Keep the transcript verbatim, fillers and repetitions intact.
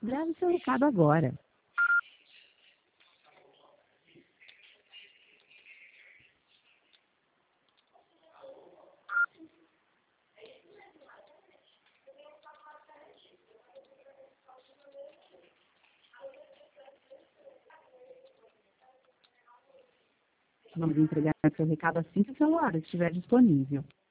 Grave seu recado agora. Vamos entregar seu recado assim que o celular estiver disponível.